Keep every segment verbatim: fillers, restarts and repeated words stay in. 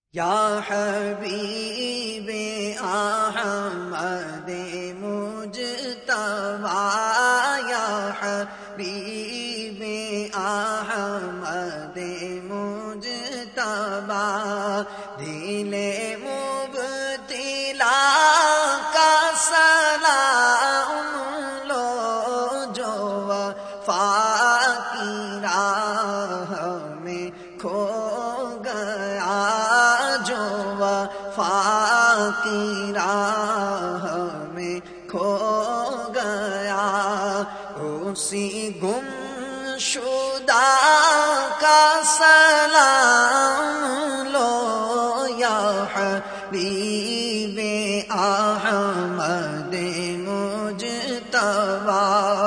یا حبیب احمد مجتبی، یا حبیب احمد مجتبی، دل مبتلا کا سلام لو جو وفا کی راہ میں کھو گیا، جو وفا کی راہ میں کھو گیا، اسی گم شدہ کا سلام لو یا حبیب احمد مجتبی،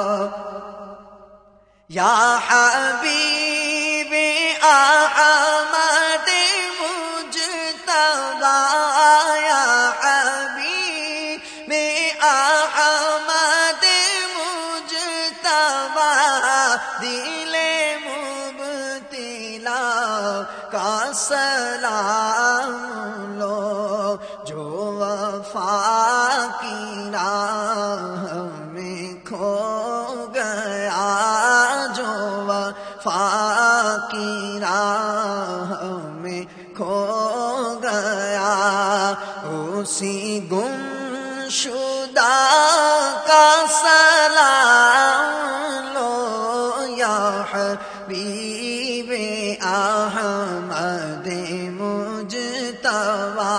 یا حبیب احمد مجتبی، یا حبیب احمد مجتبی، دل مبتلا کا سلام لو جو وفا کی راہ میں کھو گیا، جو وفا کی راہ میں کھو گیا، اسی گم شدہ کا سلام لو یا حبیب احمد مجتبی،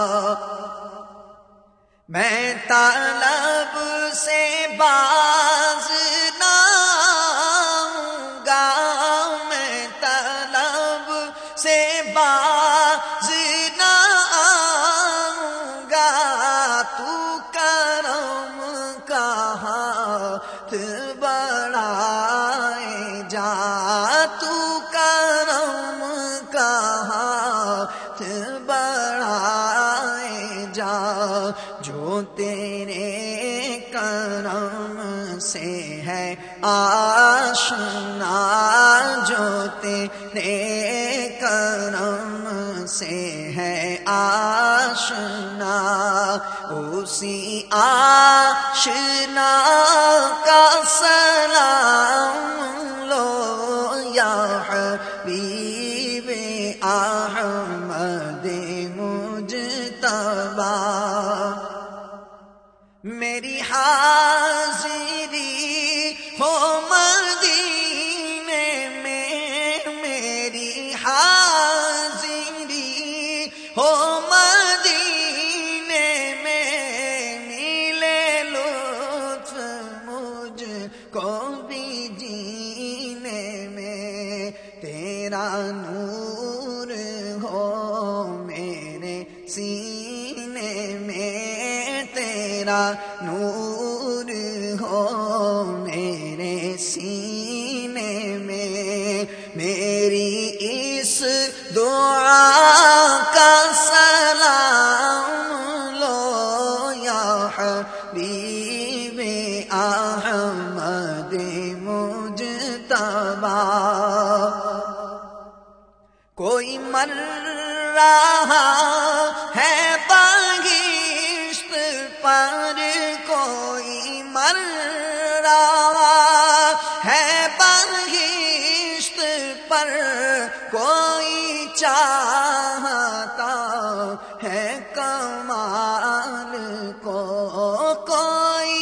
میں طلب سے باز نہ آؤں گا، میں طلب سے باز نہ آؤں گا، تو کرم کا ہاتھ بڑھائے جا، تو کرم کا ہاتھ بڑھائے جا، جو تیرے کرم سے ہے آشنا، جو تیرے کرم سے ہے آشنا، اسی آشنا کا سلام لو یا حبیب احمد مجتبی، میری حاضری ہو مدینے میں، میری حاضری ہو مدینے میں، ملے لطف مجھ کو بھی جینے میں، تیرا نور ہو میرے سینے میں، تیرا نور ہو میرے سینے میں، میری اس دعا کا سلام لو یا حبیب احمد مجتبی، کوئی مر رہا ہے بہشت پر، کوئی مر رہا ہے بہشت پر، کوئی چاہتا ہے کمال کو، کوئی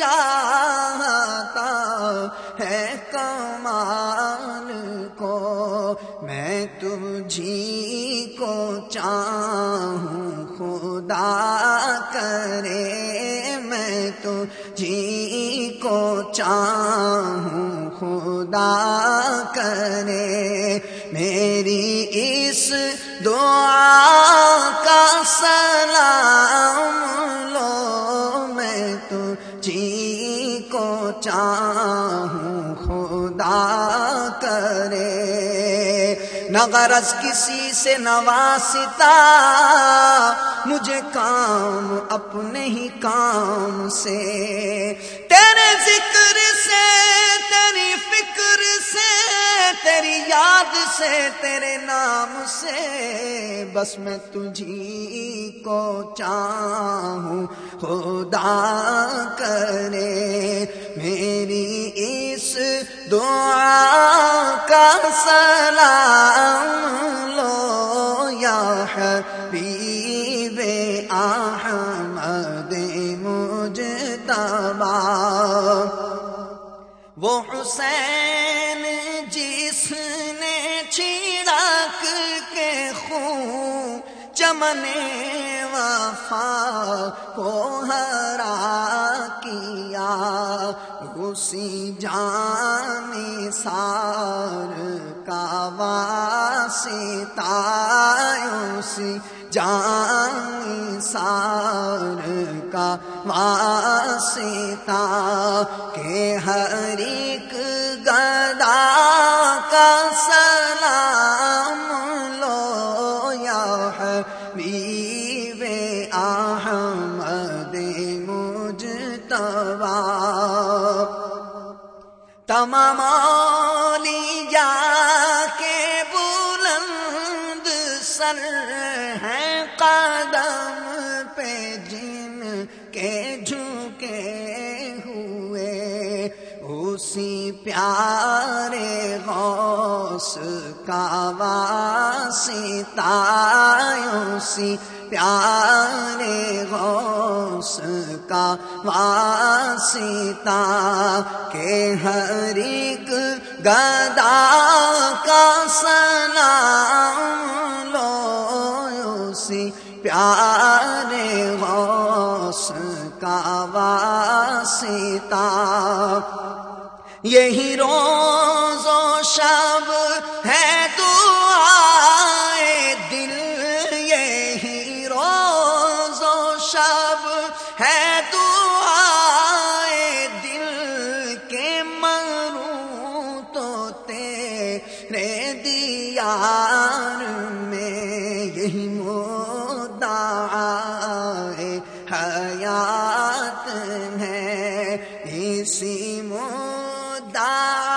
چاہتا ہے کمال کو، میں تجھی کو چاہوں خدا کرے، میں تجھی کو چاہوں خدا کرے، میری اس دعا کا سلام لو، میں تجھی کو چاہوں خدا کرے، نہ غرض کسی سے نہ واسطہ، مجھے کام اپنے ہی کام سے، تیرے ذکر سے تیری فکر سے تیری یاد سے تیرے نام سے بس میں تجھی کو چاہوں خدا کرے میری اس دعا کا سلام لو یا حبیب احمد مجتبی وہ حسین جس نے چھڑک کے خون چمن وفا کو ہرا کیا اسی جان سار کا واسطہ اسی جان سار کا واسطہ کہ ہر ایک گدا کا سلام لو یا حبیب احمد مجتبی تمام اولیاء کے بلند سر ہیں قدم پہ جن کے جھکے ہوئے اسی پیارے غوث کا واسطہ اسی پیارے غوث کا واسطہ کہ ہر ایک گدا کا سلام لو اسی پیارے غوث کا واسطہ یہی روز و شب ہے دعائے دل یہی روز و شب ہے دعائے دل کے مروں تو تیرے دیار میں یہی مدعائے حیات ہے اسی مدعا